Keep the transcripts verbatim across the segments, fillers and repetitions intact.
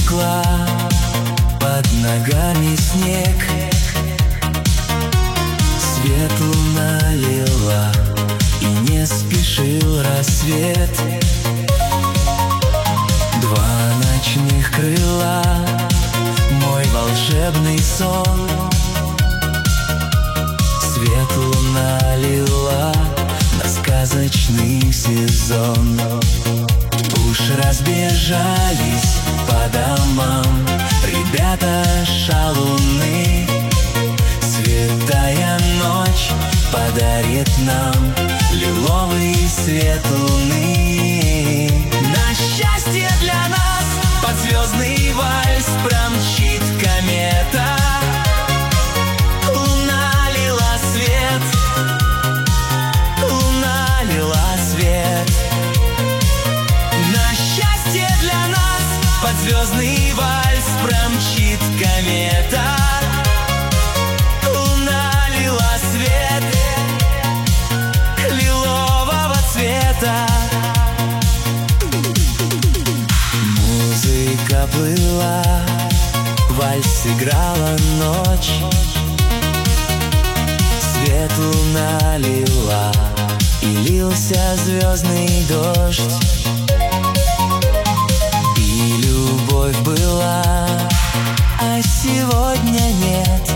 стекла, под ногами снег. Свет луна лила, и не спешил рассвет. Два ночных крыла, мой волшебный сон. Свет луна лила на сказочный сезон. Уж разбежались по домам ребята-шалуны. Святая ночь подарит нам лиловый свет луны. На счастье для нас под звездный вальс промчит комета. Луна лила свет, луна лила свет. На счастье для нас под звездный вальс промчит комета. Луна лила свет лилового цвета. Музыка плыла, вальс играла ночь. Свет луна лила, и лился звездный дождь. И любовь была, а сегодня нет.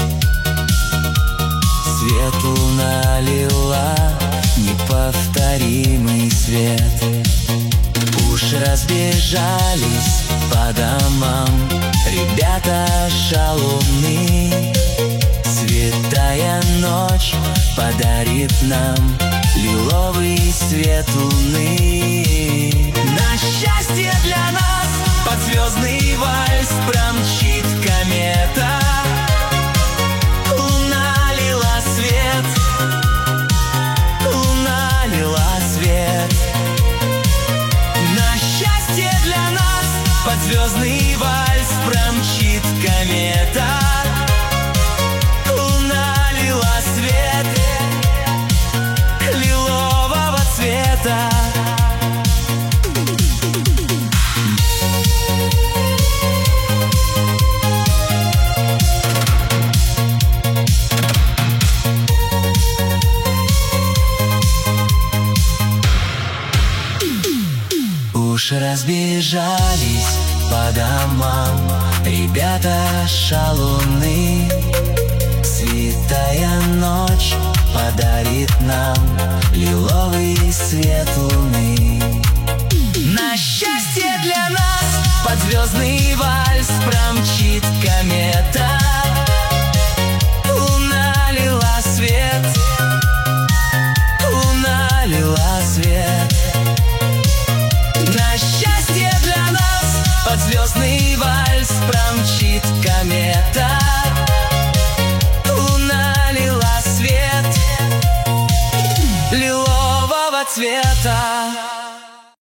Свет луна лила неповторимый свет. Уж разбежались по домам ребята-шалуны. Святая ночь подарит нам лиловый свет луны. На счастье для нас под звездный вальс промчит комета. Луна лила свет, луна лила свет. На счастье для нас под звездный вальс промчит комета. Луна лила свет лилового цвета. Уж разбежались по домам ребята-шалуны. Святая ночь подарит нам лиловый свет луны. На счастье для нас под звездный вальс промчит комета. Луна лила свет, луна лила свет. На счастье для нас под звездный вальс промчит комета. Луна лила свет лилового цвета.